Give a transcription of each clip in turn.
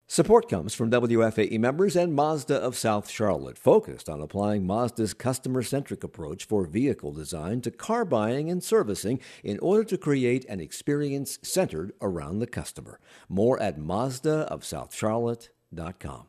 Support comes from WFAE members and Mazda of South Charlotte, focused on applying Mazda's customer-centric approach for vehicle design to car buying and servicing in order to create an experience centered around the customer. More at MazdaofSouthCharlotte.com.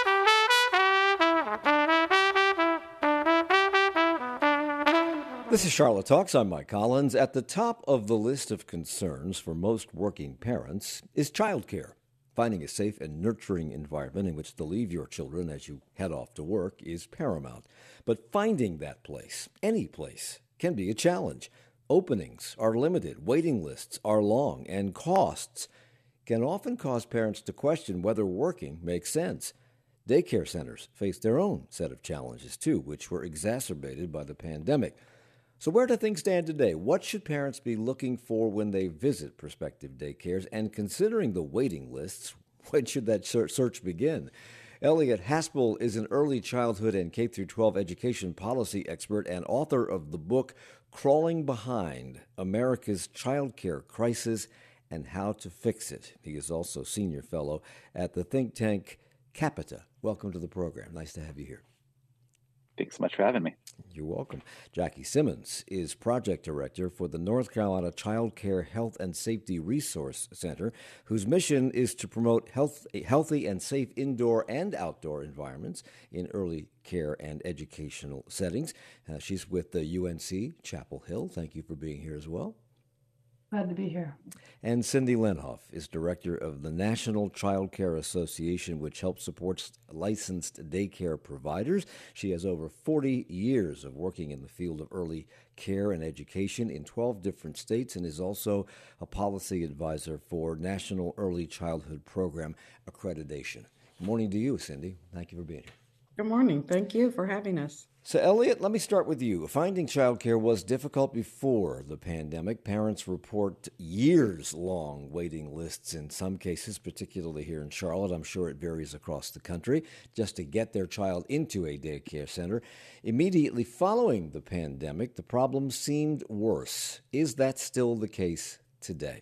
This is Charlotte Talks. I'm Mike Collins. At the top of the list of concerns for most working parents is childcare. Finding a safe and nurturing environment in which to leave your children as you head off to work is paramount. But finding that place, any place, can be a challenge. Openings are limited, waiting lists are long, and costs can often cause parents to question whether working makes sense. Daycare centers face their own set of challenges, too, which were exacerbated by the pandemic. So where do things stand today? What should parents be looking for when they visit prospective daycares? And considering the waiting lists, when should that search begin? Elliot Haspel is an early childhood and K-12 education policy expert and author of the book Crawling Behind: America's Childcare Crisis and How to Fix It. He is also senior fellow at the think tank Capita. Welcome to the program. Nice to have you here. Thanks so much for having me. You're welcome. Jackie Simmons is project director for the North Carolina Child Care Health and Safety Resource Center, whose mission is to promote healthy and safe indoor and outdoor environments in early care and educational settings. She's with the UNC Chapel Hill. Thank you for being here as well. Glad to be here. And Cindy Lenhoff is director of the National Child Care Association, which helps support licensed daycare providers. She has over 40 years of working in the field of early care and education in 12 different states and is also a policy advisor for National Early Childhood Program accreditation. Good morning to you, Cindy. Thank you for being here. Good morning. Thank you for having us. So, Elliot, let me start with you. Finding childcare was difficult before the pandemic. Parents report years-long waiting lists in some cases, particularly here in Charlotte. I'm sure it varies across the country, just to get their child into a daycare center. Immediately following the pandemic, the problem seemed worse. Is that still the case today?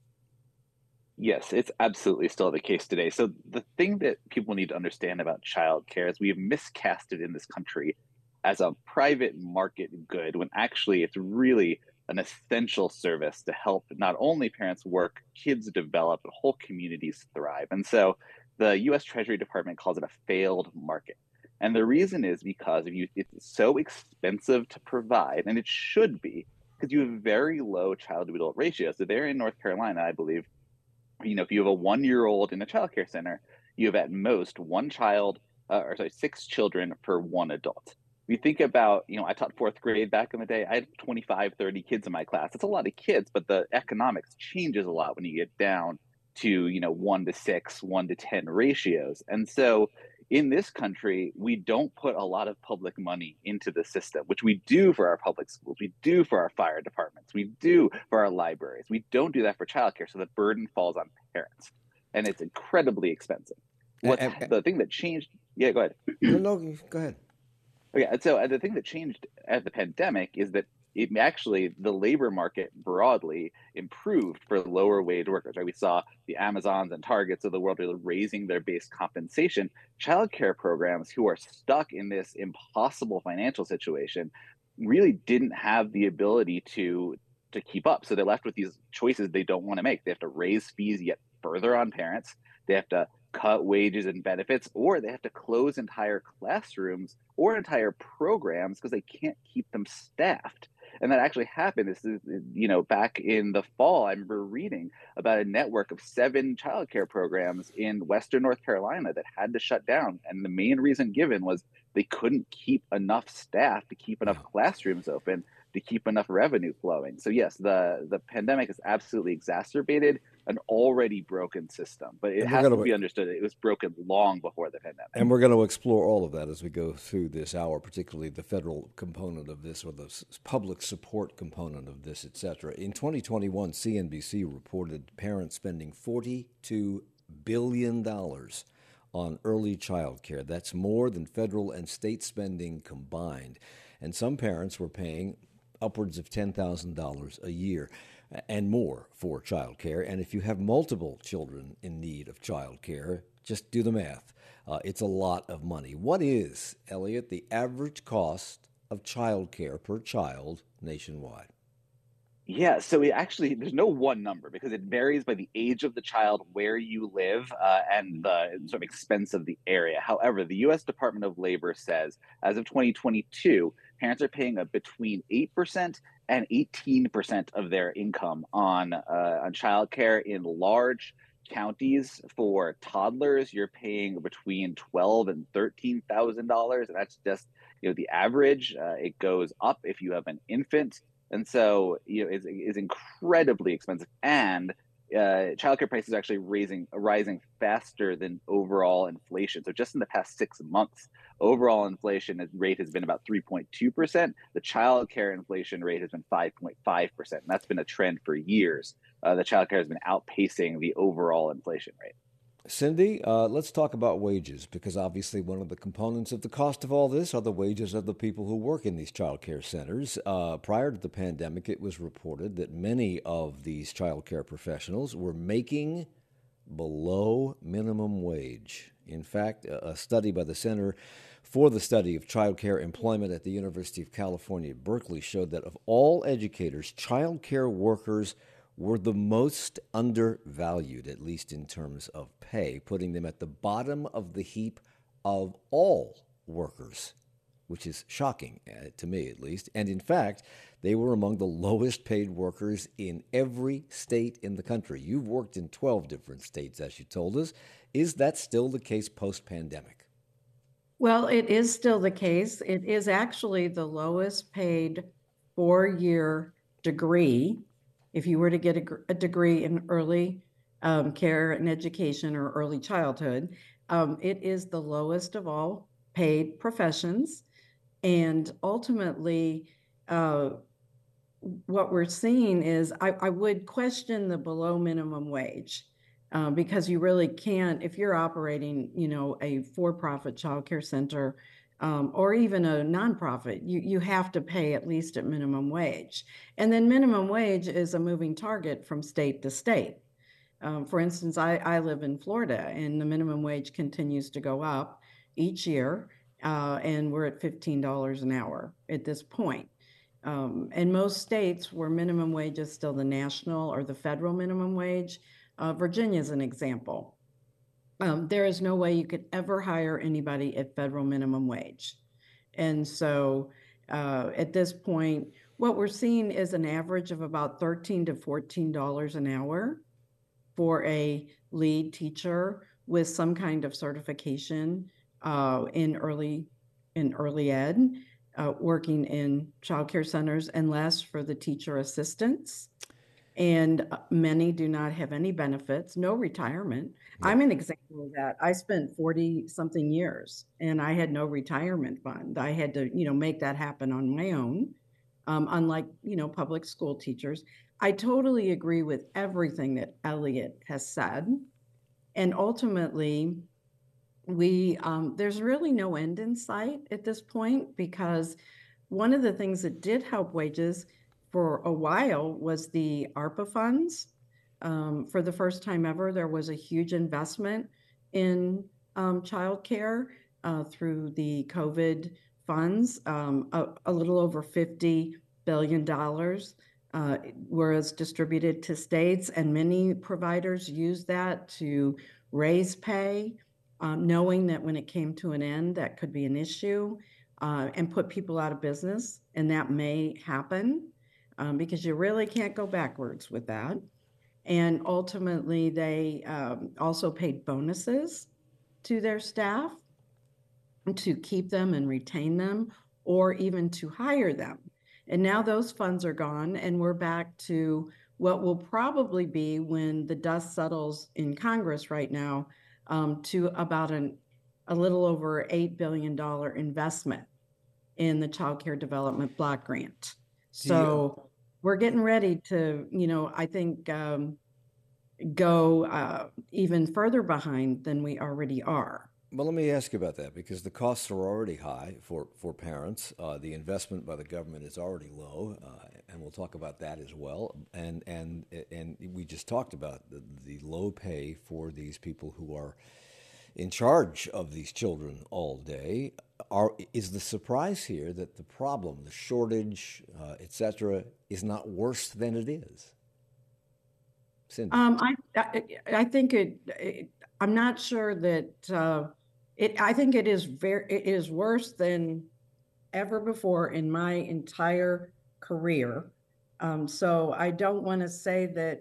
Yes, it's absolutely still the case today. So the thing that people need to understand about childcare is we have miscasted in this country as a private market good when actually it's really an essential service to help not only parents work, kids develop, but whole communities thrive. And so the U.S. Treasury Department calls it a failed market. And the reason is because it's so expensive to provide, and it should be, because you have very low child-to-adult ratios. So there in North Carolina, I believe, if you have a 1-year-old in a childcare center, you have at most 6 children per 1 adult. If you think about, I taught 4th grade back in the day. I had 25, 30 kids in my class. It's a lot of kids, but the economics changes a lot when you get down to, 1 to 6, 1 to 10 ratios. And so in this country, we don't put a lot of public money into the system, which we do for our public schools, we do for our fire departments, we do for our libraries. We don't do that for childcare, so the burden falls on parents, and it's incredibly expensive. The thing that changed? Yeah, go ahead. No, go ahead. Okay, so the thing that changed at the pandemic is that the labor market broadly improved for lower wage workers. Right? We saw the Amazons and Targets of the world really raising their base compensation. Childcare programs who are stuck in this impossible financial situation really didn't have the ability to keep up. So they're left with these choices they don't want to make. They have to raise fees yet further on parents. They have to cut wages and benefits, or they have to close entire classrooms or entire programs because they can't keep them staffed. And that actually happened. This is, back in the fall, I remember reading about a network of 7 childcare programs in Western North Carolina that had to shut down. And the main reason given was they couldn't keep enough staff to keep enough classrooms open, to keep enough revenue flowing. So yes, the pandemic has absolutely exacerbated an already broken system, but it has to be understood that it was broken long before the pandemic. And we're going to explore all of that as we go through this hour, particularly the federal component of this or the public support component of this, et cetera. In 2021, CNBC reported parents spending $42 billion on early child care. That's more than federal and state spending combined. And some parents were paying upwards of $10,000 a year and more for child care. And if you have multiple children in need of child care, Just do the math. It's a lot of money. What is, Elliot, the average cost of childcare per child nationwide? Yeah, so there's no one number because it varies by the age of the child, where you live, and the sort of expense of the area. However, the U.S. Department of Labor says as of 2022, parents are paying between 8% and 18% of their income on childcare in large counties. For toddlers, you're paying between $12,000 and $13,000, and that's just the average. It goes up if you have an infant, and so is incredibly expensive. And childcare prices are actually rising faster than overall inflation. So just in the past 6 months, overall inflation rate has been about 3.2%. The childcare inflation rate has been 5.5%, and that's been a trend for years. The childcare has been outpacing the overall inflation rate. Cindy, let's talk about wages, because obviously one of the components of the cost of all this are the wages of the people who work in these child care centers. Prior to the pandemic, it was reported that many of these child care professionals were making below minimum wage. In fact, a study by the Center for the Study of Child Care Employment at the University of California, Berkeley, showed that of all educators, child care workers were the most undervalued, at least in terms of pay, putting them at the bottom of the heap of all workers, which is shocking to me, at least. And in fact, they were among the lowest paid workers in every state in the country. You've worked in 12 different states, as you told us. Is that still the case post-pandemic? Well, it is still the case. It is actually the lowest paid 4-year degree. If you were to get a degree in early care and education or early childhood, it is the lowest of all paid professions. And ultimately, what we're seeing is I would question the below minimum wage because you really can't, if you're operating, a for-profit childcare center or even a nonprofit, you have to pay at least at minimum wage. And then minimum wage is a moving target from state to state. For instance, I live in Florida, and the minimum wage continues to go up each year, and we're at $15 an hour at this point. And most states where minimum wage is still the national or the federal minimum wage, Virginia is an example. There is no way you could ever hire anybody at federal minimum wage. And so at this point, what we're seeing is an average of about $13 to $14 an hour for a lead teacher with some kind of certification in early ed, working in childcare centers, and less for the teacher assistants. And many do not have any benefits, no retirement. Yeah. I'm an example of that. I spent 40 something years and I had no retirement fund. I had to, make that happen on my own. Unlike, public school teachers. I totally agree with everything that Elliot has said. And ultimately, there's really no end in sight at this point, because one of the things that did help wages for a while was the ARPA funds. For the first time ever, there was a huge investment in childcare through the COVID funds. A little over $50 billion was distributed to states, and many providers used that to raise pay, knowing that when it came to an end, that could be an issue, and put people out of business. And that may happen because you really can't go backwards with that. And ultimately, they also paid bonuses to their staff to keep them and retain them, or even to hire them. And now those funds are gone, and we're back to what will probably be, when the dust settles in Congress right now, to about a little over $8 billion investment in the Child Care Development Block Grant. So we're getting ready to, I think, go even further behind than we already are. Well, let me ask you about that, because the costs are already high for parents. The investment by the government is already low, and we'll talk about that as well. And we just talked about the low pay for these people who are in charge of these children all day. Is the surprise here that the problem, the shortage, etc., is not worse than it is? Cindy. I think I'm not sure that I think it is worse than ever before in my entire career. So I don't want to say that.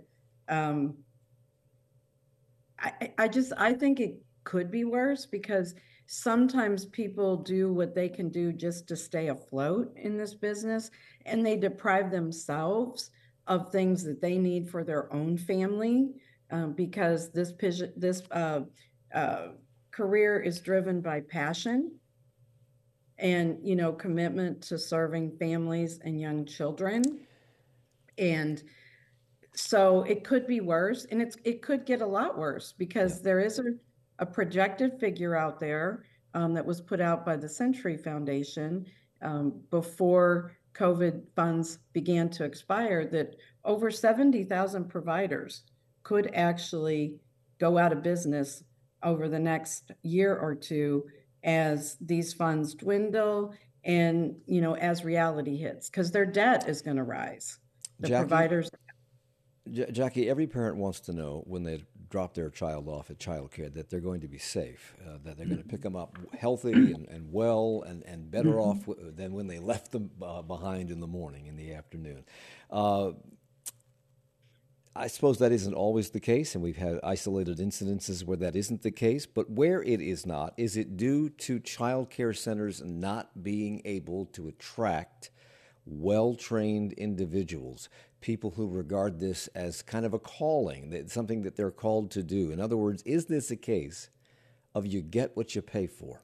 I think it could be worse because sometimes people do what they can do just to stay afloat in this business, and they deprive themselves of things that they need for their own family, because this career is driven by passion and, commitment to serving families and young children. And so it could be worse, and it could get a lot worse because there is a projected figure out there that was put out by the Century Foundation before COVID funds began to expire, that over 70,000 providers could actually go out of business over the next year or two as these funds dwindle and, as reality hits, because their debt is going to rise. The providers. Jackie, every parent wants to know when they drop their child off at childcare that they're going to be safe, that they're going to pick them up healthy and well and better off than when they left them behind in the morning, in the afternoon. I suppose that isn't always the case, and we've had isolated incidences where that isn't the case, but where it is not, is it due to child care centers not being able to attract well-trained individuals, people who regard this as kind of a calling, something that they're called to do? In other words, is this a case of you get what you pay for?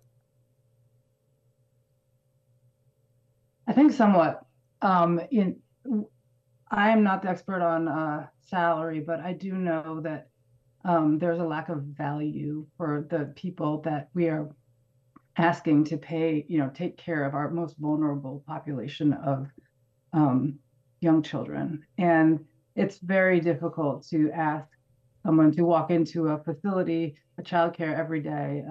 I think somewhat. I am not the expert on salary, but I do know that there's a lack of value for the people that we are asking to pay, take care of our most vulnerable population of young children. And it's very difficult to ask someone to walk into a facility, a childcare every day,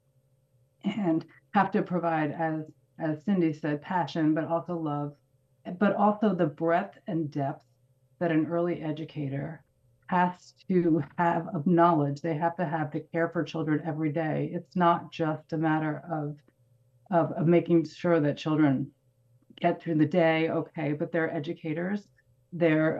and have to provide, as Cindy said, passion, but also love, but also the breadth and depth that an early educator has to have of knowledge. They have to have to care for children every day. It's not just a matter of making sure that children get through the day, okay, but they're educators. They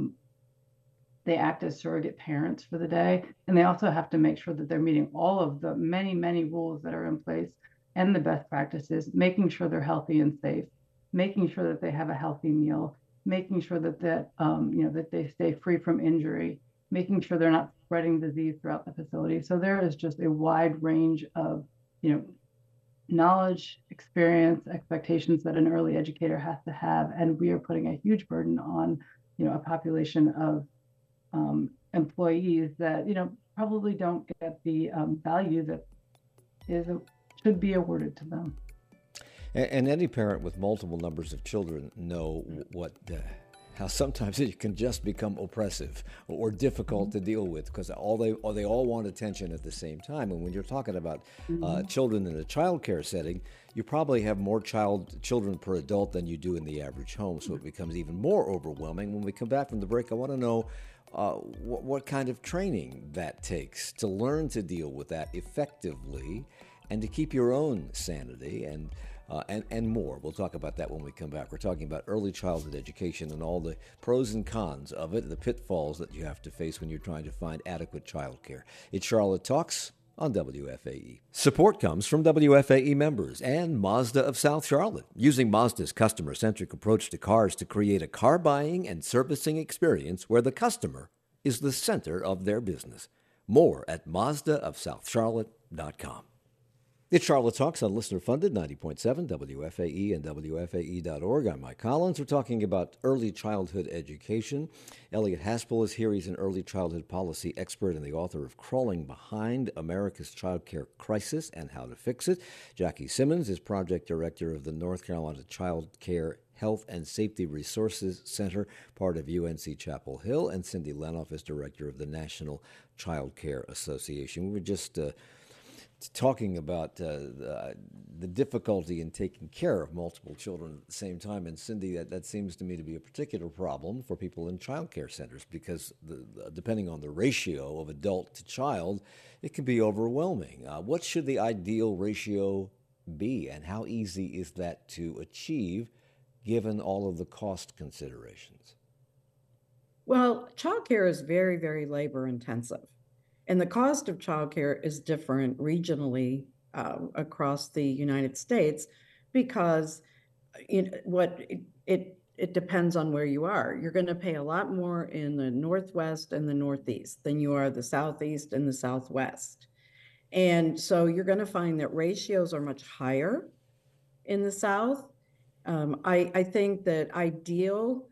act as surrogate parents for the day, and they also have to make sure that they're meeting all of the many, many rules that are in place and the best practices, making sure they're healthy and safe, making sure that they have a healthy meal, making sure that that they stay free from injury, making sure they're not spreading disease throughout the facility. So there is just a wide range of, knowledge, experience, expectations that an early educator has to have, and we are putting a huge burden on, a population of employees that, probably don't get the value that should be awarded to them. And any parent with multiple numbers of children know how sometimes it can just become oppressive or difficult to deal with, because they all want attention at the same time. And when you're talking about children in a child care setting, you probably have more children per adult than you do in the average home, so it becomes even more overwhelming. When we come back from the break, I want to know what kind of training that takes to learn to deal with that effectively and to keep your own sanity and more. We'll talk about that when we come back. We're talking about early childhood education and all the pros and cons of it, the pitfalls that you have to face when you're trying to find adequate child care. It's Charlotte Talks on WFAE. Support comes from WFAE members and Mazda of South Charlotte, using Mazda's customer-centric approach to cars to create a car buying and servicing experience where the customer is the center of their business. More at MazdaofSouthCharlotte.com. It's Charlotte Talks on listener-funded 90.7 WFAE and WFAE.org. I'm Mike Collins. We're talking about early childhood education. Elliot Haspel is here. He's an early childhood policy expert and the author of Crawling Behind America's Child Care Crisis and How to Fix It. Jackie Simmons is project director of the North Carolina Child Care Health and Safety Resources Center, part of UNC Chapel Hill. And Cindy Lanoff is director of the National Child Care Association. We were just talking about the difficulty in taking care of multiple children at the same time. And Cindy, that seems to me to be a particular problem for people in child care centers because depending on the ratio of adult to child, it can be overwhelming. What should the ideal ratio be, and how easy is that to achieve given all of the cost considerations? Well, childcare is very, very labor intensive. And the cost of childcare is different regionally across the United States because it depends on where you are. You're going to pay a lot more in the Northwest and the Northeast than you are the Southeast and the Southwest. And so you're going to find that ratios are much higher in the South. I think that ideal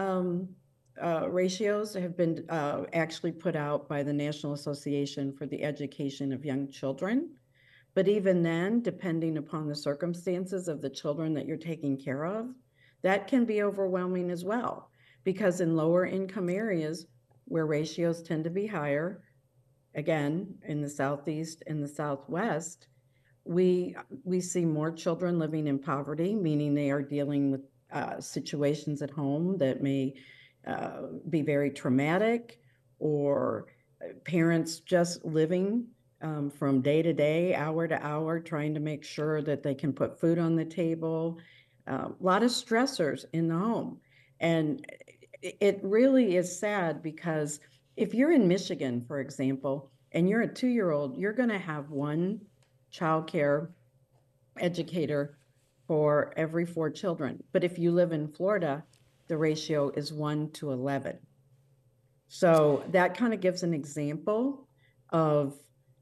ratios have been actually put out by the National Association for the Education of Young Children. But even then, depending upon the circumstances of the children that you're taking care of, that can be overwhelming as well. Because in lower income areas where ratios tend to be higher, again, in the Southeast and the Southwest, we see more children living in poverty, meaning they are dealing with situations at home that may be very traumatic, or parents just living from day to day, hour to hour, trying to make sure that they can put food on the table. A lot of stressors in the home. And it really is sad because if you're in Michigan, for example, and you're a 2-year-old, you're going to have one child care educator for every 4 children. But if you live in Florida, the ratio is 1 to 11. So that kind of gives an example of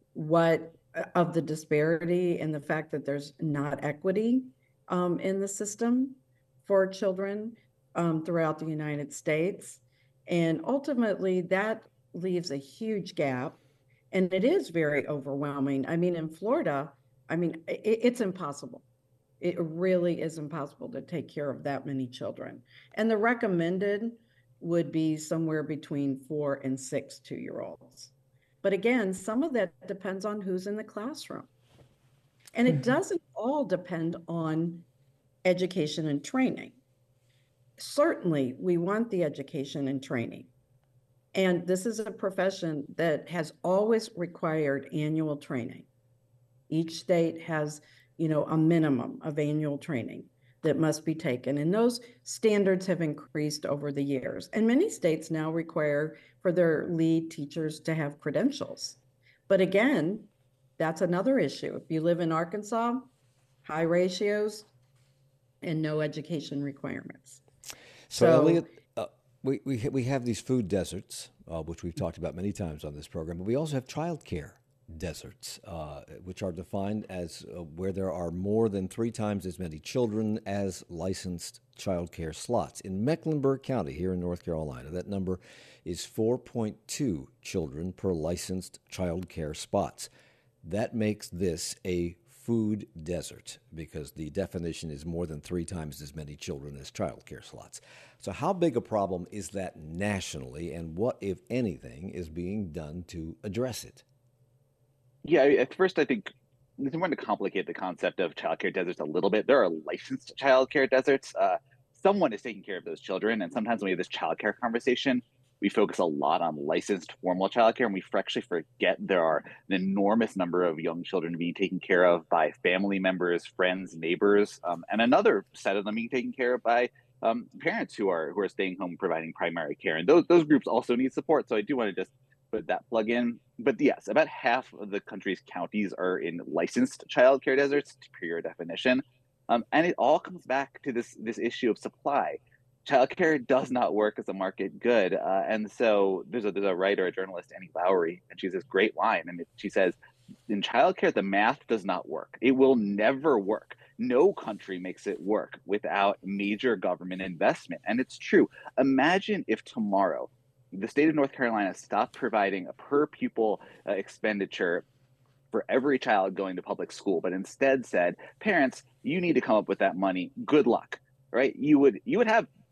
the disparity and the fact that there's not equity in the system for children throughout the United States. And ultimately, that leaves a huge gap. And it is very overwhelming. I mean, in Florida, it's impossible. It really is impossible to take care of that many children. And the recommended would be somewhere between 4 and 6 2-year-olds. But again, some of that depends on who's in the classroom. And it doesn't all depend on education and training. Certainly, we want the education and training. And this is a profession that has always required annual training. Each state has, a minimum of annual training that must be taken. And those standards have increased over the years. And many states now require for their lead teachers to have credentials. But again, that's another issue. If you live in Arkansas, high ratios and no education requirements. So Elliot, we have these food deserts, which we've talked about many times on this program, but we also have child care deserts, which are defined as where there are more than 3 times as many children as licensed child care slots. In Mecklenburg County here in North Carolina, that number is 4.2 children per licensed child care spots. That makes this a food desert because the definition is more than 3 times as many children as child care slots. So how big a problem is that nationally, and what, if anything, is being done to address it? Yeah, at first, I think it's important to complicate the concept of childcare deserts a little bit. There are licensed childcare deserts. Someone is taking care of those children, and sometimes when we have this childcare conversation, we focus a lot on licensed formal childcare, and we actually forget there are an enormous number of young children being taken care of by family members, friends, neighbors, and another set of them being taken care of by parents who are staying home providing primary care. And those groups also need support. So I do want to just put that plug in. But yes, about half of the country's counties are in licensed childcare deserts, per your definition. And it all comes back to this issue of supply. Childcare does not work as a market good. And so there's a writer, a journalist, Annie Lowrey, and she has this great line. And she says, in childcare, the math does not work. It will never work. No country makes it work without major government investment. And it's true. Imagine if tomorrow the state of North Carolina stopped providing a per pupil expenditure for every child going to public school, but instead said, parents, you need to come up with that money. Good luck, right? You would have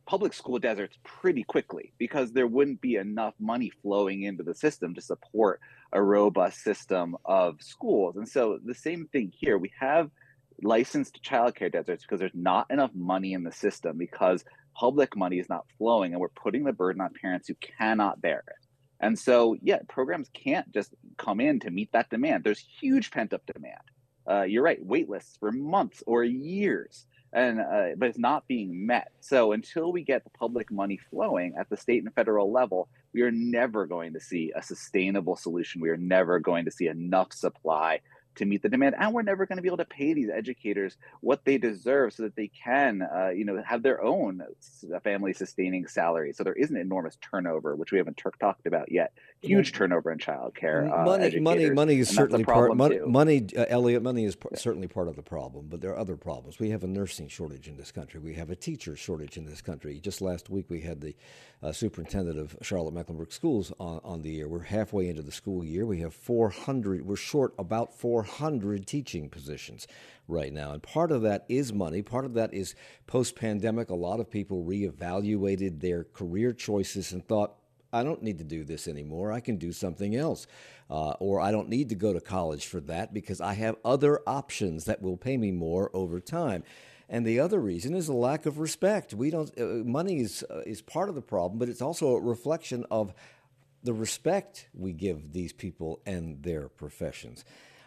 public school deserts pretty quickly because there wouldn't be enough money flowing into the system to support a robust system of schools. And so the same thing here, we have licensed childcare deserts because there's not enough money in the system because public money is not flowing and we're putting the burden on parents who cannot bear it. And so, yeah, programs can't just come in to meet that demand. There's huge pent up demand. You're right, wait lists for months or years, and but it's not being met. So until we get the public money flowing at the state and federal level, we are never going to see a sustainable solution. We are never going to see enough supply to meet the demand, and we're never going to be able to pay these educators what they deserve so that they can have their own family sustaining salary, so there isn't enormous turnover, which we haven't talked about yet. Huge turnover in childcare. Money is certainly part. Elliot, money is Yeah. certainly part of the problem, but there are other problems. We have a nursing shortage in this country. We have a teacher shortage in this country. Just last week, we had the superintendent of Charlotte-Mecklenburg Schools on the air. We're halfway into the school year. We have 400. We're short about 400 teaching positions right now, and part of that is money. Part of that is post-pandemic. A lot of people reevaluated their career choices and thought, I don't need to do this anymore. I can do something else. Or I don't need to go to college for that because I have other options that will pay me more over time. And the other reason is a lack of respect. We don't. Money is part of the problem, but it's also a reflection of the respect we give these people and their professions.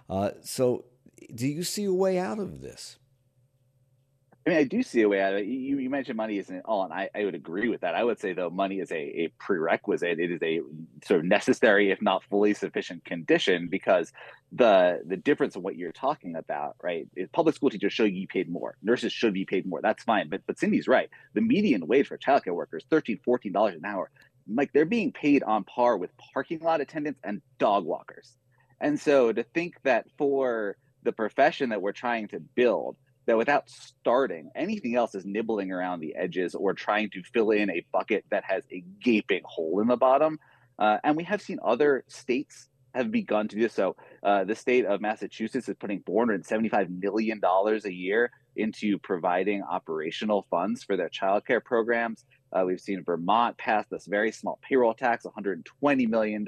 So do you see a way out of this? I mean, I do see a way out of it. You mentioned money isn't all, and I would agree with that. I would say, though, money is a prerequisite. It is a sort of necessary, if not fully sufficient condition, because the difference in what you're talking about, right, is public school teachers should be paid more. Nurses should be paid more. That's fine. But Cindy's right. The median wage for childcare workers, $13, $14 an hour. Like, they're being paid on par with parking lot attendants and dog walkers. And so to think that for the profession that we're trying to build, that without starting, anything else is nibbling around the edges or trying to fill in a bucket that has a gaping hole in the bottom. And we have seen other states have begun to do so. The state of Massachusetts is putting $475 million a year into providing operational funds for their childcare programs. We've seen Vermont pass this very small payroll tax, $120 million.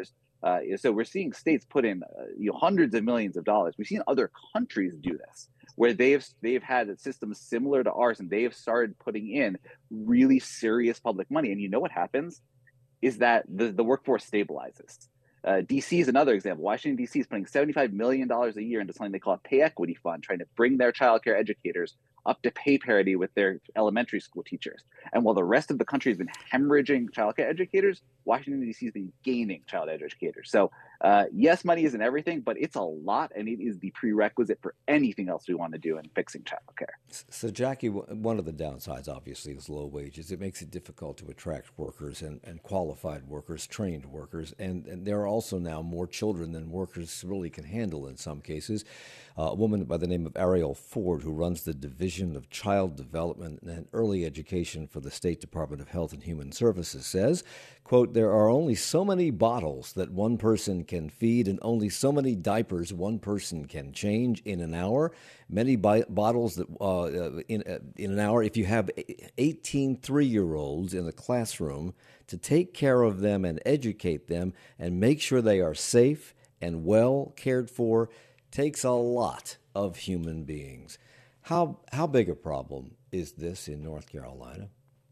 So we're seeing states put in hundreds of millions of dollars. We've seen other countries do this, where they've had systems similar to ours, and they have started putting in really serious public money. And you know what happens is that the workforce stabilizes. DC is another example. Washington, D.C. is putting $75 million a year into something they call a pay equity fund, trying to bring their childcare educators up to pay parity with their elementary school teachers. And while the rest of the country has been hemorrhaging childcare educators, Washington, D.C. has been gaining child educators. So yes, money isn't everything, but it's a lot, and it is the prerequisite for anything else we want to do in fixing childcare. So, Jackie, one of the downsides, obviously, is low wages. It makes it difficult to attract workers and qualified workers, trained workers, and there are also now more children than workers really can handle in some cases. A woman by the name of Ariel Ford, who runs the Division of Child Development and Early Education for the State Department of Health and Human Services, says, quote, there are only so many bottles that one person can feed and only so many diapers one person can change in an hour. Many bottles that in an hour. If you have 18 3-year-olds in a classroom, to take care of them and educate them and make sure they are safe and well cared for takes a lot of human beings. How big a problem is this in North Carolina?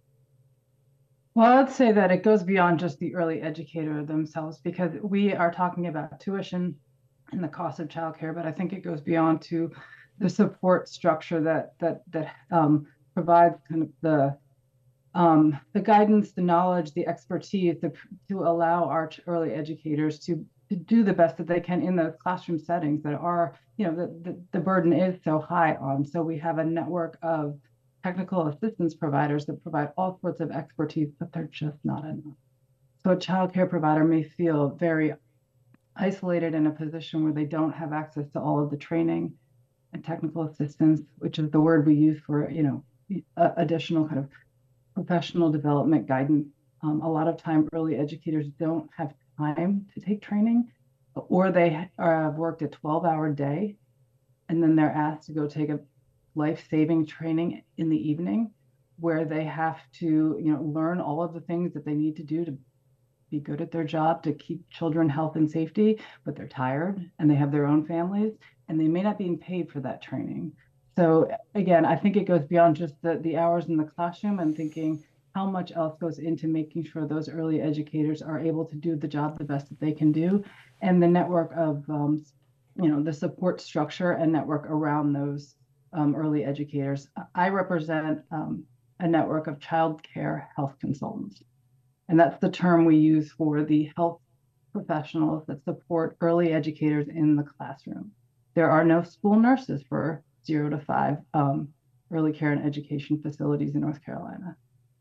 Well, I'd say that it goes beyond just the early educator themselves, because we are talking about tuition and the cost of childcare, but I think it goes beyond to the support structure that provides kind of the guidance, the knowledge, the expertise to allow our early educators to do the best that they can in the classroom settings that are, the burden is so high on. So we have a network of technical assistance providers that provide all sorts of expertise, but they're just not enough. So a childcare provider may feel very isolated in a position where they don't have access to all of the training and technical assistance, which is the word we use for, additional kind of professional development guidance. A lot of time early educators don't have time to take training, or they have worked a 12-hour day, and then they're asked to go take a life-saving training in the evening. where they have to, learn all of the things that they need to do to be good at their job, to keep children health and safety, but they're tired and they have their own families and they may not be paid for that training. So again, I think it goes beyond just the hours in the classroom and thinking how much else goes into making sure those early educators are able to do the job the best that they can do, and the network of the support structure and network around those early educators. I represent a network of child care health consultants, and that's the term we use for the health professionals that support early educators in the classroom. There are no school nurses for 0 to 5 early care and education facilities in North Carolina.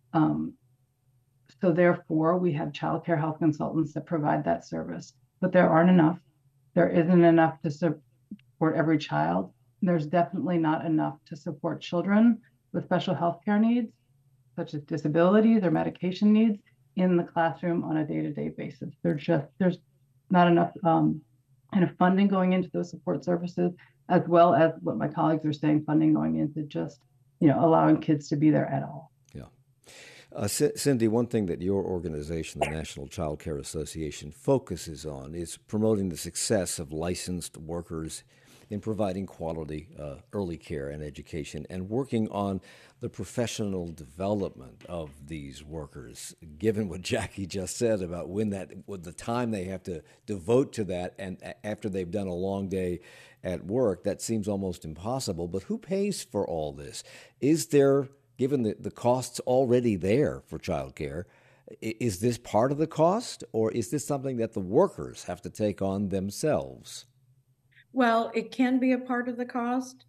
So therefore, we have child care health consultants that provide that service, but there aren't enough. There isn't enough to support every child. There's definitely not enough to support children with special health care needs, such as disabilities or medication needs, in the classroom on a day-to-day basis. There's not enough kind of funding going into those support services, as well as what my colleagues are saying, funding going into just allowing kids to be there at all. Yeah. Cindy, one thing that your organization, the National Child Care Association, focuses on is promoting the success of licensed workers in providing quality early care and education, and working on the professional development of these workers. Given what Jackie just said about with the time they have to devote to that, and after they've done a long day at work, that seems almost impossible. But who pays for all this? Is there, given the costs already there for childcare, is this part of the cost, or is this something that the workers have to take on themselves? Well, it can be a part of the cost.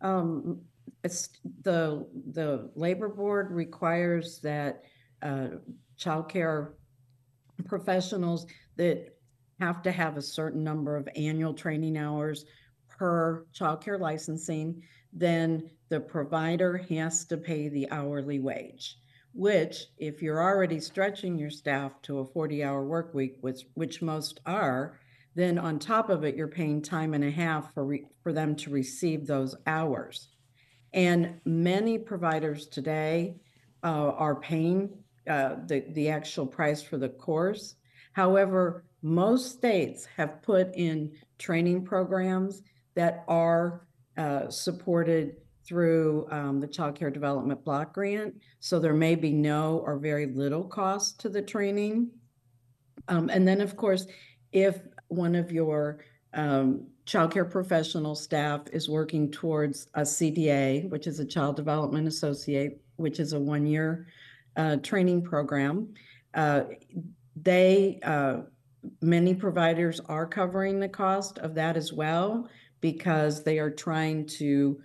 It's the labor board requires that childcare professionals that have to have a certain number of annual training hours per childcare licensing. Then the provider has to pay the hourly wage, which, if you're already stretching your staff to a 40-hour work week, which most are, then on top of it, you're paying time and a half for them to receive those hours. And many providers today are paying the actual price for the course. However, most states have put in training programs that are supported through the Child Care Development Block Grant. So there may be no or very little cost to the training. And then, of course, if one of your childcare professional staff is working towards a CDA, which is a Child Development Associate, which is a 1-year training program, many providers are covering the cost of that as well, because they are trying to,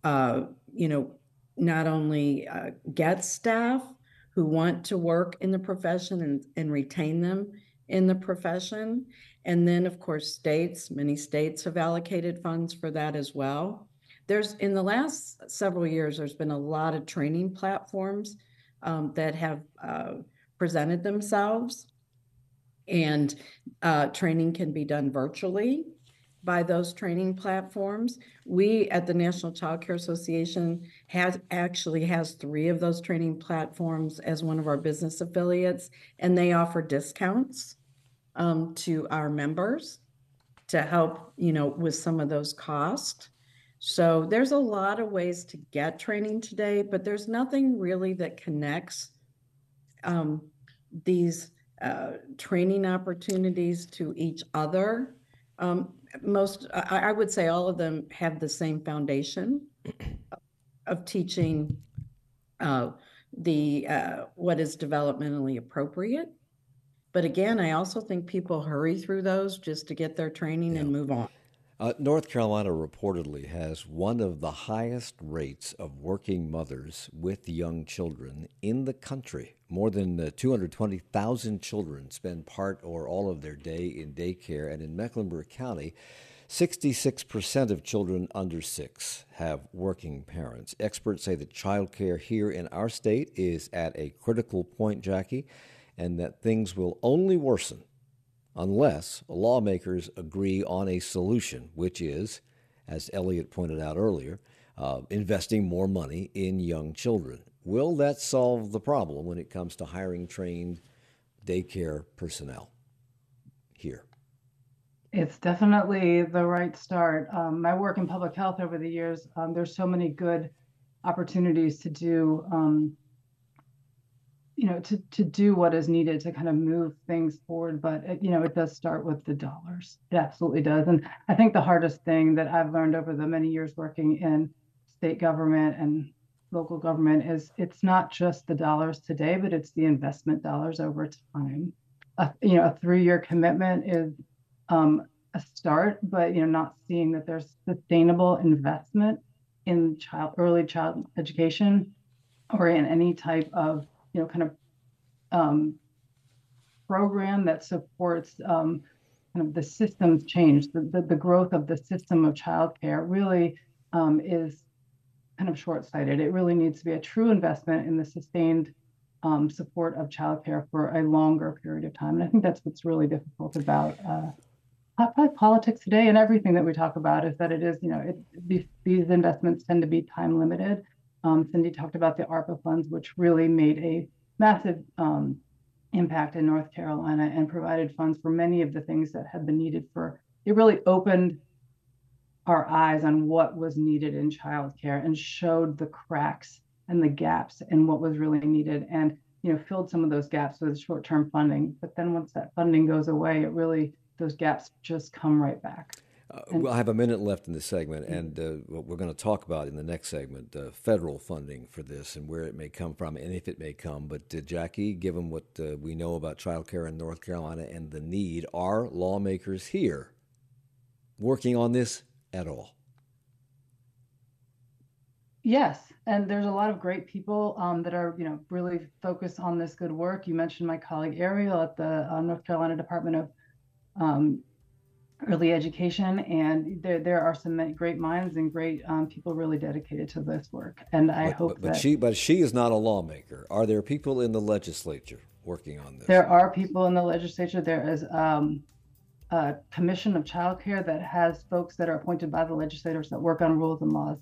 not only get staff who want to work in the profession and retain them in the profession. And then, of course, many states have allocated funds for that as well. In the last several years, there's been a lot of training platforms that have presented themselves, and training can be done virtually by those training platforms. We at the National Child Care Association has 3 of those training platforms as one of our business affiliates, and they offer discounts to our members to help, with some of those costs. So there's a lot of ways to get training today, but there's nothing really that connects these training opportunities to each other. I would say all of them have the same foundation of teaching what is developmentally appropriate. But again, I also think people hurry through those just to get their training and move on. North Carolina reportedly has one of the highest rates of working mothers with young children in the country. More than 220,000 children spend part or all of their day in daycare, and in Mecklenburg County, 66% of children under 6 have working parents. Experts say that child care here in our state is at a critical point, Jackie, and that things will only worsen unless lawmakers agree on a solution, which is, as Elliot pointed out earlier, investing more money in young children. Will that solve the problem when it comes to hiring trained daycare personnel here? It's definitely the right start. My work in public health over the years, there's so many good opportunities to do, to do what is needed to kind of move things forward. But it does start with the dollars. It absolutely does. And I think the hardest thing that I've learned over the many years working in state government and local government is it's not just the dollars today, but it's the investment dollars over time. A 3-year commitment is a start, but not seeing that there's sustainable investment in early child education or in any type of kind of program that supports kind of the systems change, the growth of the system of childcare really is kind of short-sighted. It really needs to be a true investment in the sustained support of childcare for a longer period of time. And I think that's what's really difficult about probably politics today and everything that we talk about is that it is, these investments tend to be time limited. Cindy talked about the ARPA funds, which really made a massive impact in North Carolina and provided funds for many of the things that had been needed it really opened our eyes on what was needed in childcare and showed the cracks and the gaps in what was really needed and, filled some of those gaps with short-term funding. But then once that funding goes away, those gaps just come right back. We'll have a minute left in this segment, and what we're going to talk about in the next segment, federal funding for this and where it may come from and if it may come. But Jackie, given what we know about childcare in North Carolina and the need, are lawmakers here working on this at all? Yes, and there's a lot of great people that are, really focused on this good work. You mentioned my colleague Ariel at the North Carolina Department of Early Education, and there are some many great minds and great people really dedicated to this work. And I hope but she is not a lawmaker. Are there people in the legislature working on this? There are people in the legislature. There is a commission of childcare that has folks that are appointed by the legislators that work on rules and laws.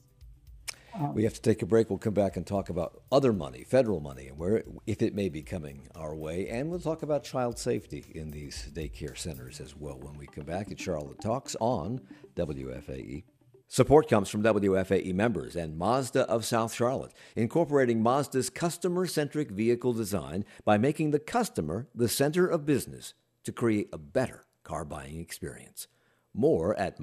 We have to take a break. We'll come back and talk about other money, federal money, and if it may be coming our way. And we'll talk about child safety in these daycare centers as well when we come back at Charlotte Talks on WFAE. Support comes from WFAE members and Mazda of South Charlotte, incorporating Mazda's customer-centric vehicle design by making the customer the center of business to create a better car buying experience. More at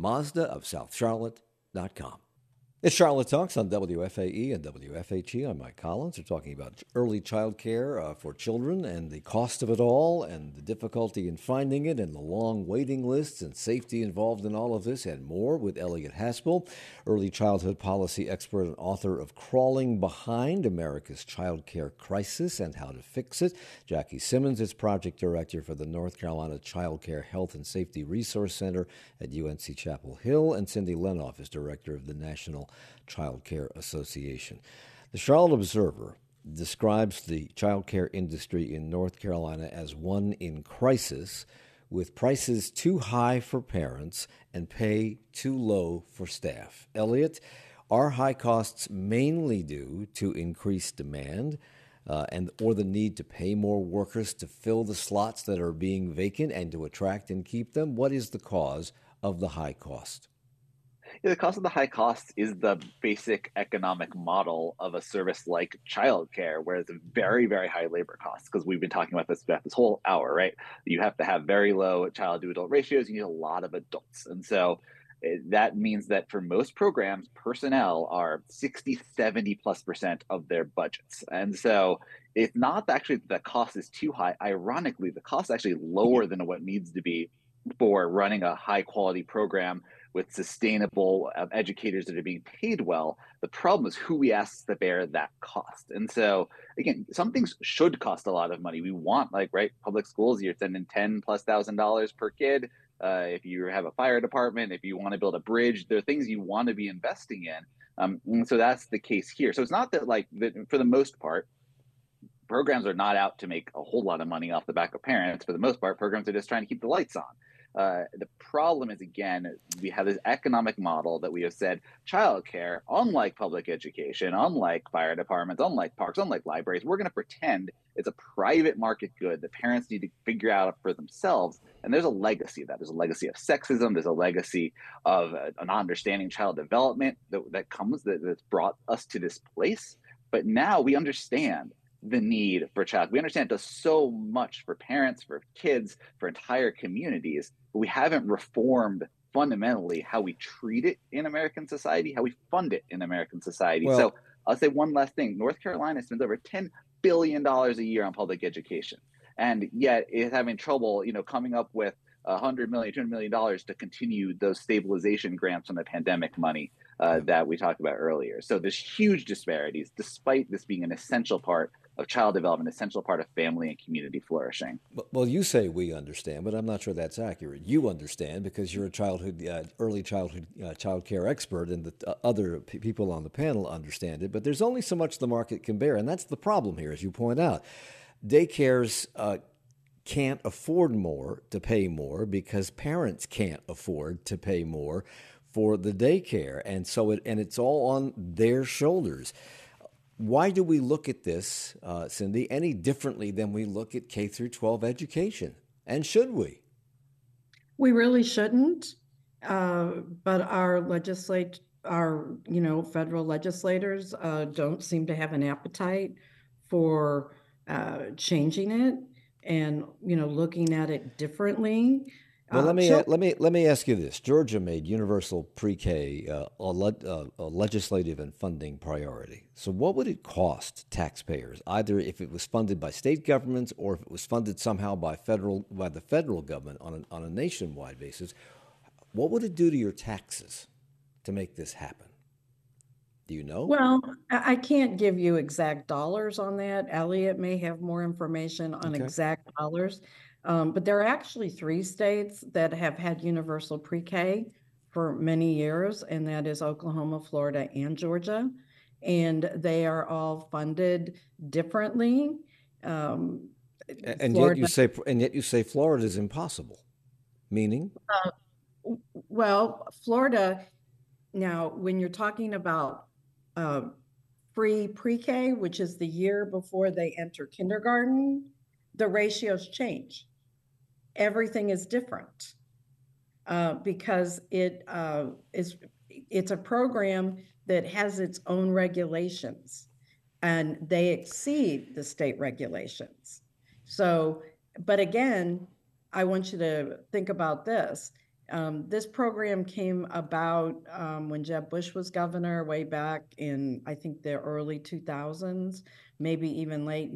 MazdaofSouthCharlotte.com. It's Charlotte Talks on WFAE and WFHE. I'm Mike Collins. We're talking about early child care for children and the cost of it all and the difficulty in finding it and the long waiting lists and safety involved in all of this and more with Elliot Haspel, early childhood policy expert and author of Crawling Behind America's Child Care Crisis and How to Fix It. Jackie Simmons is project director for the North Carolina Child Care Health and Safety Resource Center at UNC Chapel Hill, and Cindy Lenoff is director of the National Child Care Association. The Charlotte Observer describes the child care industry in North Carolina as one in crisis, with prices too high for parents and pay too low for staff. Elliot, are high costs mainly due to increased demand or the need to pay more workers to fill the slots that are being vacant and to attract and keep them? What is the cause of the high cost? Yeah, the cost of the high costs is the basic economic model of a service like childcare, where it's a very, very high labor costs, because we've been talking about this whole hour, right? You have to have very low child to adult ratios. You need a lot of adults. And so that means that for most programs, personnel are 60, 70+% of their budgets. And so it's not actually that the cost is too high. Ironically, the cost is actually lower than what needs to be for running a high quality program with sustainable educators that are being paid well. The problem is who we ask to bear that cost. And so again, some things should cost a lot of money. We want, public schools, you're sending $10,000+ per kid. If you have a fire department, if you want to build a bridge, there are things you want to be investing in. And so that's the case here. So it's not that for the most part, programs are not out to make a whole lot of money off the back of parents. For the most part, programs are just trying to keep the lights on. The problem is, again, we have this economic model that we have said childcare, unlike public education, unlike fire departments, unlike parks, unlike libraries, we're going to pretend it's a private market good that parents need to figure out for themselves. And there's a legacy of that. There's a legacy of sexism. There's a legacy of an understanding child development that's brought us to this place. But now we understand the need for child. We understand it does so much for parents, for kids, for entire communities, but we haven't reformed fundamentally how we treat it in American society, how we fund it in American society. Well, So I'll say one last thing. North Carolina spends over $10 billion a year on public education, and yet is having trouble, coming up with $100 million, $200 million to continue those stabilization grants from the pandemic money that we talked about earlier. So there's huge disparities, despite this being an essential part of child development, essential part of family and community flourishing. Well, you say we understand, but I'm not sure that's accurate. You understand because you're a early childhood child care expert, and the other people on the panel understand it. But there's only so much the market can bear, and that's the problem here, as you point out. Daycares can't afford to pay more because parents can't afford to pay more for the daycare, and so it's all on their shoulders. Why do we look at this, Cindy, any differently than we look at K through 12 education? And should we? We really shouldn't. But our federal legislators don't seem to have an appetite for changing it and, looking at it differently. Well, let me ask you this. Georgia made universal pre-K a legislative and funding priority. So what would it cost taxpayers, either if it was funded by state governments or if it was funded somehow by the federal government on a nationwide basis? What would it do to your taxes to make this happen? Do you know? Well, I can't give you exact dollars on that. Elliot may have more information on exact dollars. But there are actually 3 states that have had universal pre-K for many years, and that is Oklahoma, Florida, and Georgia. And they are all funded differently. And yet you say Florida is impossible. Meaning? Well, Florida, now, when you're talking about free pre-K, which is the year before they enter kindergarten, the ratios change. Everything is different because it's a program that has its own regulations, and they exceed the state regulations. So, but again, I want you to think about this. This program came about when Jeb Bush was governor way back in, I think, the early 2000s, maybe even late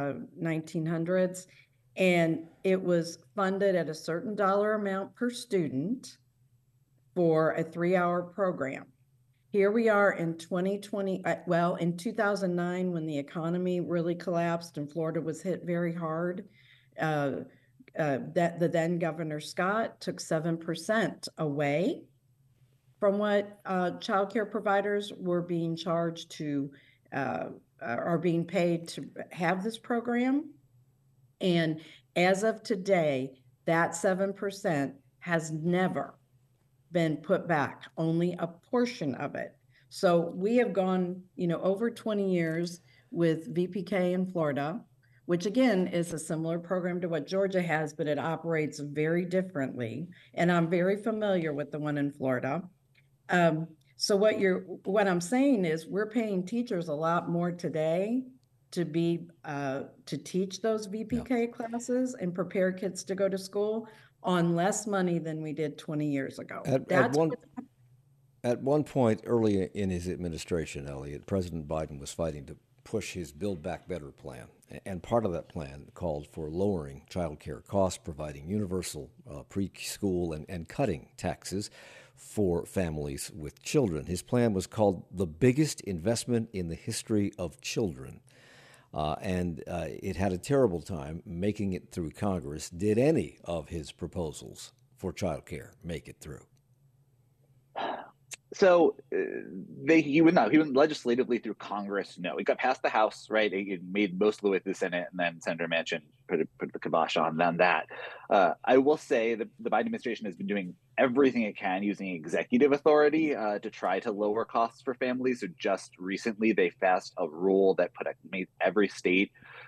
1900s. And it was funded at a certain dollar amount per student for a 3-hour program. Here we are in 2020, in 2009, when the economy really collapsed and Florida was hit very hard, that the then Governor Scott took 7% away from what child care providers were being charged to, are being paid to have this program. And as of today, that 7% has never been put back, only a portion of it. So we have gone, over 20 years with VPK in Florida, which again is a similar program to what Georgia has, but it operates very differently. And I'm very familiar with the one in Florida. So what I'm saying is we're paying teachers a lot more today to teach those VPK classes and prepare kids to go to school on less money than we did 20 years ago. At one point early in his administration, Elliot, President Biden was fighting to push his Build Back Better plan. And part of that plan called for lowering child care costs, providing universal preschool and cutting taxes for families with children. His plan was called the biggest investment in the history of children. And it had a terrible time making it through Congress. Did any of his proposals for child care make it through? So he went legislatively through Congress. No, it got past the House, right? It made most of the way through the Senate, and then Senator Manchin put the kibosh on that. I will say that the Biden administration has been doing everything it can using executive authority to try to lower costs for families. So just recently, they passed a rule that made every state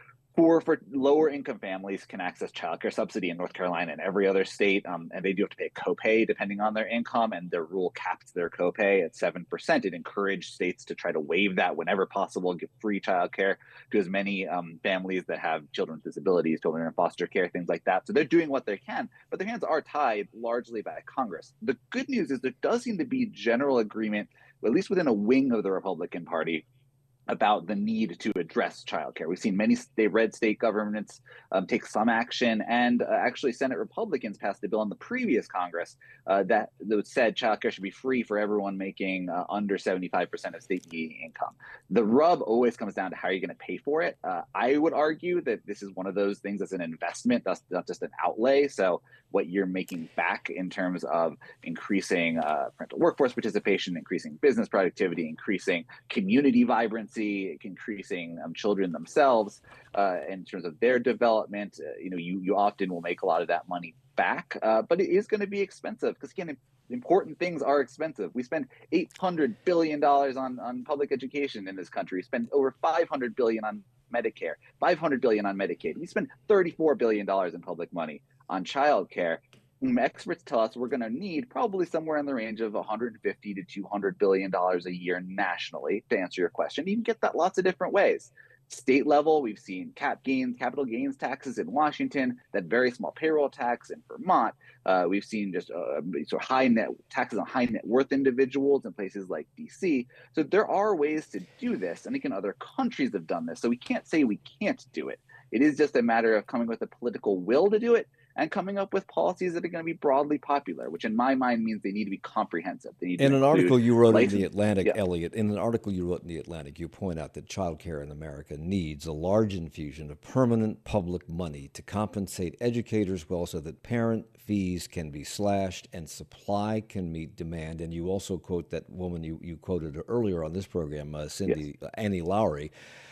for lower income families can access childcare subsidy in North Carolina and every other state, and they do have to pay a copay depending on their income, and their rule caps their copay at 7%. It encouraged states to try to waive that whenever possible, give free childcare to as many families that have children with disabilities, children in foster care, things like that. So they're doing what they can, but their hands are tied largely by Congress. The good news is there does seem to be general agreement, at least within a wing of the Republican Party, about the need to address childcare. We've seen many red state governments take some action, and actually Senate Republicans passed a bill in the previous Congress that said childcare should be free for everyone making under 75% of state median income. The rub always comes down to how are you going to pay for it. I would argue that this is one of those things that's an investment, that's not just an outlay. So what you're making back in terms of increasing parental workforce participation, increasing business productivity, increasing community vibrancy, increasing children themselves in terms of their development. You often will make a lot of that money back, but it is going to be expensive because, again, important things are expensive. We spend $800 billion on public education in this country. We spend over $500 billion on Medicare, $500 billion on Medicaid. We spend $34 billion in public money on childcare. Experts tell us we're going to need probably somewhere in the range of $150 to $200 billion a year nationally to answer your question. You can get that lots of different ways. State level, we've seen capital gains taxes in Washington, that very small payroll tax in Vermont. We've seen just sort of taxes on high net worth individuals in places like DC. So there are ways to do this, and again, other countries have done this. So we can't say we can't do it. It is just a matter of coming with a political will to do it and coming up with policies that are going to be broadly popular, which in my mind means they need to be comprehensive. They need in an article you wrote in the Atlantic, yeah. Elliot, in an article you wrote in the Atlantic, you point out that childcare in America needs a large infusion of permanent public money to compensate educators well so that parent fees can be slashed and supply can meet demand. And you also quote that woman you quoted earlier on this program, Cindy, yes. Annie Lowrey,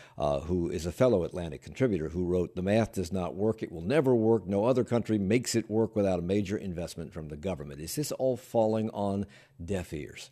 who is a fellow Atlantic contributor, who wrote, "The math does not work. It will never work. No other country makes it work without a major investment from the government." Is this all falling on deaf ears?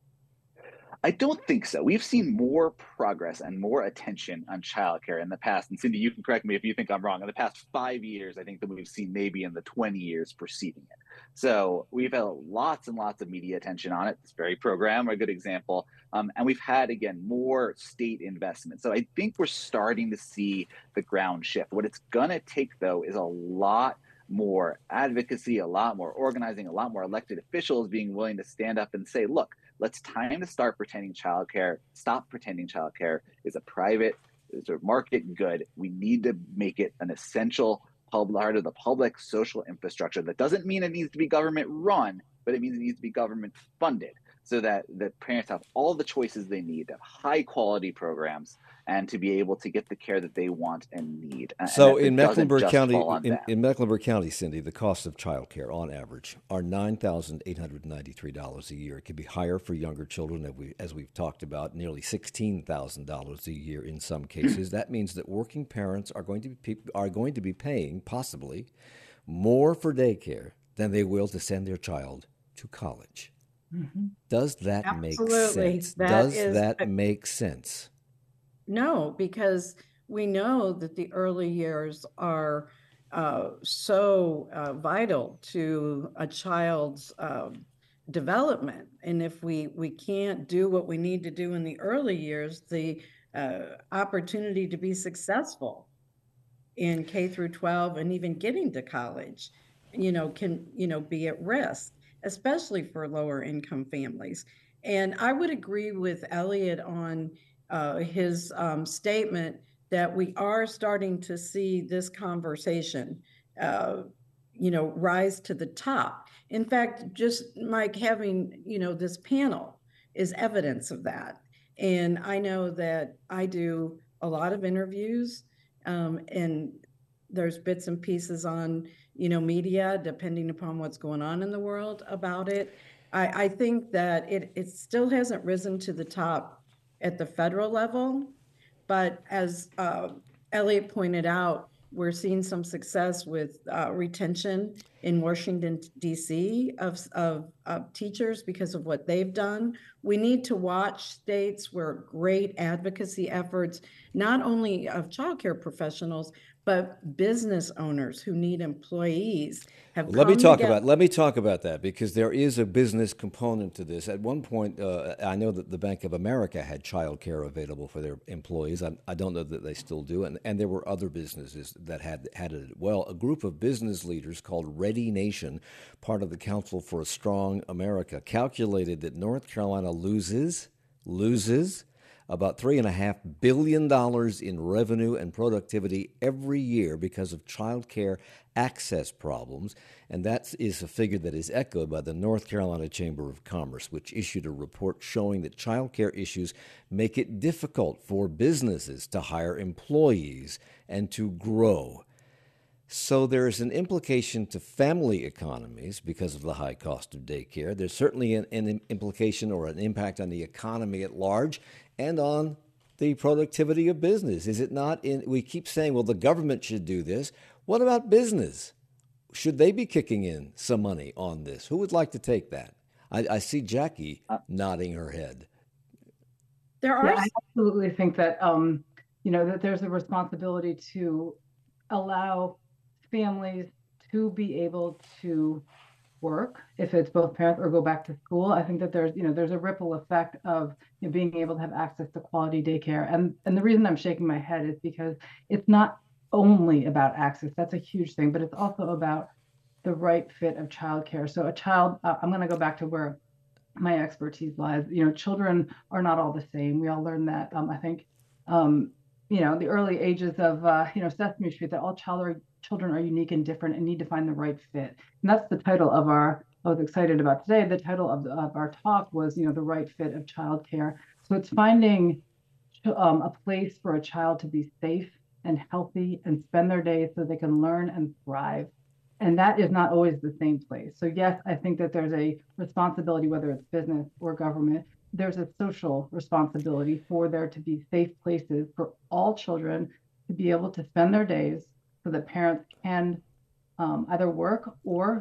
I don't think so. We've seen more progress and more attention on childcare in the past. And Cindy, you can correct me if you think I'm wrong. In the past 5 years, I think that we've seen maybe in the 20 years preceding it. So we've had lots and lots of media attention on it. This very program, a good example. And we've had, again, more state investment. So I think we're starting to see the ground shift. What it's going to take, though, is a lot more advocacy, a lot more organizing, a lot more elected officials being willing to stand up and say, look, it's time to stop pretending childcare is a private sort of market good. We need to make it an essential part of the public social infrastructure. That doesn't mean it needs to be government run, but it means it needs to be government funded so that the parents have all the choices they need, to have high quality programs, and to be able to get the care that they want and need. So in Mecklenburg County, Cindy, the cost of child care on average are $9,893 a year. It could be higher for younger children, as we've talked about, nearly $16,000 a year in some cases. That means that working parents are going to be paying possibly more for daycare than they will to send their child to college. Mm-hmm. Does that make sense? Does that make sense? No, because we know that the early years are so vital to a child's development. And if we can't do what we need to do in the early years, the opportunity to be successful in K through 12 and even getting to college, can, be at risk, especially for lower income families. And I would agree with Elliot on his statement that we are starting to see this conversation, rise to the top. In fact, just Mike having, this panel is evidence of that. And I know that I do a lot of interviews, and there's bits and pieces on, media, depending upon what's going on in the world about it. I think that it still hasn't risen to the top at the federal level, but as Elliot pointed out, we're seeing some success with retention in Washington, D.C. of teachers because of what they've done. We need to watch states where great advocacy efforts, not only of childcare professionals, but business owners who need employees have Let me come talk together. about that because there is a business component to this. At one point, I know that the Bank of America had childcare available for their employees. I don't know that they still do, and there were other businesses that had it as well. A group of business leaders called Ready Nation, part of the Council for a Strong America, calculated that North Carolina loses about $3.5 billion in revenue and productivity every year because of child care access problems. And that is a figure that is echoed by the North Carolina Chamber of Commerce, which issued a report showing that child care issues make it difficult for businesses to hire employees and to grow. So there's an implication to family economies because of the high cost of daycare. There's certainly an implication or an impact on the economy at large and on the productivity of business. Is it not? We keep saying, well, the government should do this. What about business? Should they be kicking in some money on this? Who would like to take that? I see Jackie nodding her head. There are. Yeah, I absolutely think that that there's a responsibility to allow families to be able to work if it's both parents or go back to school. I think that there's a ripple effect of being able to have access to quality daycare. And the reason I'm shaking my head is because it's not only about access. That's a huge thing, but it's also about the right fit of childcare. So a child, I'm going to go back to where my expertise lies. Children are not all the same. We all learn that. I think the early ages of Sesame Street, that all children are unique and different and need to find the right fit. And that's the title of I was excited about today. The title of our talk was, the right fit of childcare. So it's finding a place for a child to be safe and healthy and spend their days so they can learn and thrive. And that is not always the same place. So yes, I think that there's a responsibility, whether it's business or government, there's a social responsibility for there to be safe places for all children to be able to spend their days so that parents can either work or,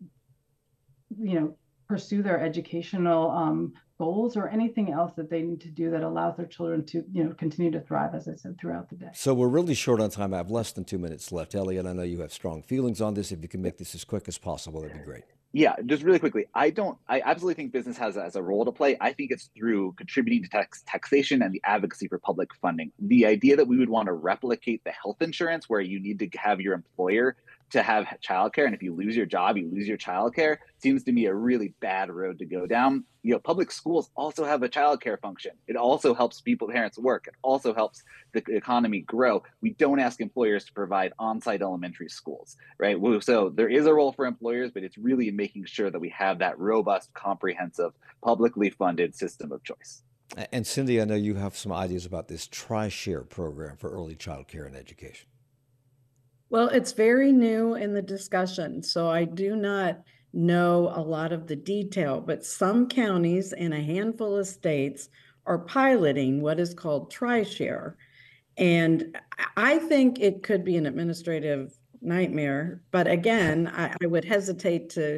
pursue their educational goals or anything else that they need to do that allows their children to, continue to thrive, as I said, throughout the day. So we're really short on time. I have less than 2 minutes left. Elliot, I know you have strong feelings on this. If you can make this as quick as possible, that'd be great. Yeah, just really quickly, I absolutely think business has a role to play. I think it's through contributing to taxation and the advocacy for public funding. The idea that we would want to replicate the health insurance where you need to have your employer to have childcare, and if you lose your job, you lose your childcare, seems to me a really bad road to go down. Public schools also have a childcare function. It also helps parents work. It also helps the economy grow. We don't ask employers to provide on-site elementary schools, right? So there is a role for employers, but it's really making sure that we have that robust, comprehensive, publicly funded system of choice. And Cindy, I know you have some ideas about this TriShare program for early child care and education. Well, it's very new in the discussion, so I do not know a lot of the detail, but some counties and a handful of states are piloting what is called TriShare. And I think it could be an administrative nightmare, but again, I would hesitate to,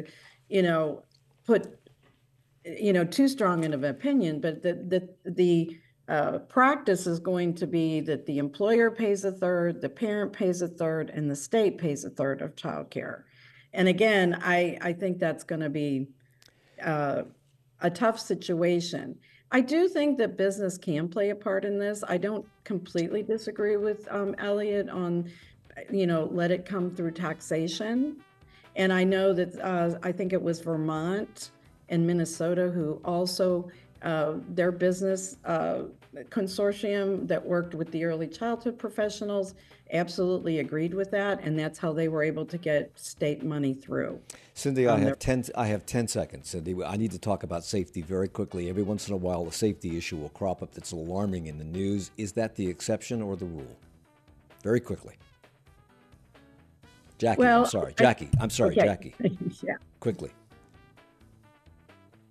put, too strong of an opinion, but the practice is going to be that the employer pays a third, the parent pays a third, and the state pays a third of childcare. And again, I think that's going to be a tough situation. I do think that business can play a part in this. I don't completely disagree with Elliot on, let it come through taxation. And I know that I think it was Vermont and Minnesota who also their business consortium that worked with the early childhood professionals absolutely agreed with that, and that's how they were able to get state money through. Cindy, I have 10 seconds. Cindy, I need to talk about safety very quickly. Every once in a while, a safety issue will crop up that's alarming in the news. Is that the exception or the rule? Very quickly. Jackie, I'm sorry. Jackie. Okay. Jackie. Yeah. Quickly.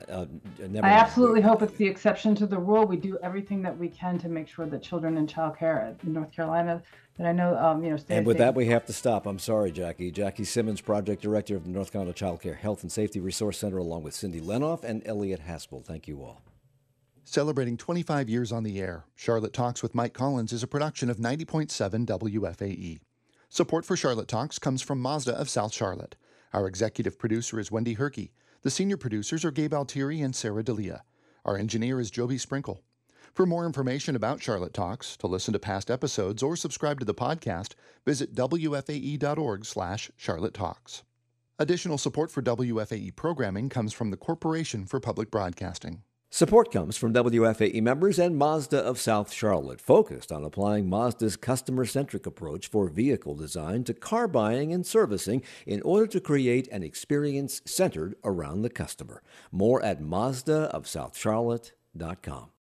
never I mind. absolutely hope it's the exception to the rule. We do everything that we can to make sure that children in childcare in North Carolina that I know, stay And with safe. that, we have to stop. I'm sorry, Jackie. Jackie Simmons, Project Director of the North Carolina Child Care Health and Safety Resource Center, along with Cindy Lenoff and Elliot Haspel. Thank you all. Celebrating 25 years on the air, Charlotte Talks with Mike Collins is a production of 90.7 WFAE. Support for Charlotte Talks comes from Mazda of South Charlotte. Our executive producer is Wendy Herkey. The senior producers are Gabe Altieri and Sarah D'Elia. Our engineer is Joby Sprinkle. For more information about Charlotte Talks, to listen to past episodes, or subscribe to the podcast, visit wfae.org/Charlotte Talks. Additional support for WFAE programming comes from the Corporation for Public Broadcasting. Support comes from WFAE members and Mazda of South Charlotte, focused on applying Mazda's customer-centric approach for vehicle design to car buying and servicing in order to create an experience centered around the customer. More at mazdaofsouthcharlotte.com.